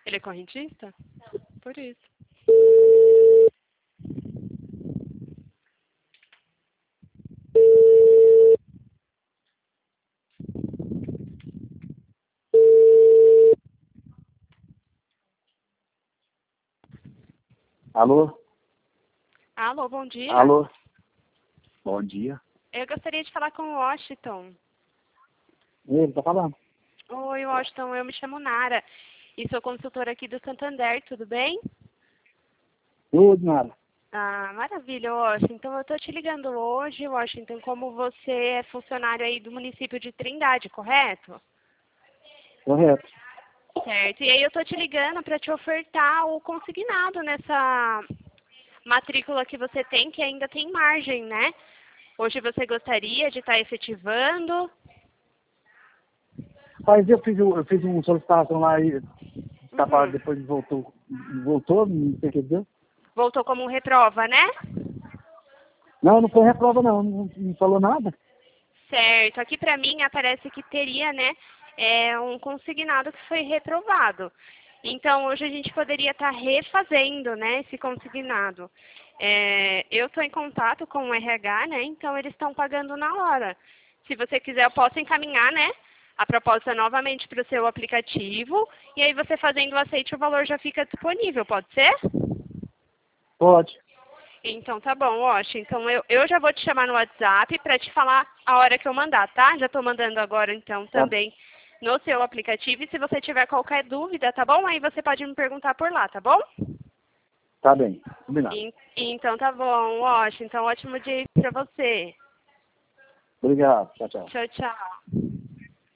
Ele é correntista? Por isso. Alô? Alô, bom dia. Alô? Bom dia. Eu gostaria de falar com o Washington. Ele tá falando. Oi, Washington, eu me chamo Nara e sou consultora aqui do Santander, tudo bem? Tudo, Nara. Ah, maravilha, Washington. Então, eu estou te ligando hoje, Washington, como você é funcionário aí do município de Trindade, correto? Correto. Certo. E aí eu estou te ligando para te ofertar o consignado nessa matrícula que você tem, que ainda tem margem, né? Hoje você gostaria de estar efetivando? Mas eu fiz uma solicitação lá e depois voltou, não sei o que dizer. Voltou como reprova, né? Não foi reprova não falou nada. Certo. Aqui para mim aparece que teria, né, um consignado que foi reprovado. Então, hoje a gente poderia estar refazendo, né, esse consignado. Eu estou em contato com o RH, né, então eles estão pagando na hora. Se você quiser, eu posso encaminhar, né, a proposta novamente para o seu aplicativo, e aí você fazendo o aceite, o valor já fica disponível, pode ser? Pode. Então tá bom, Washington. Então eu já vou te chamar no WhatsApp para te falar a hora que eu mandar, tá? Já estou mandando agora então também no seu aplicativo. E se você tiver qualquer dúvida, tá bom? Aí você pode me perguntar por lá, tá bom? Tá bem, combinado. Então tá bom, Washington. Ótimo dia para você. Obrigado, tchau, tchau. Tchau, tchau.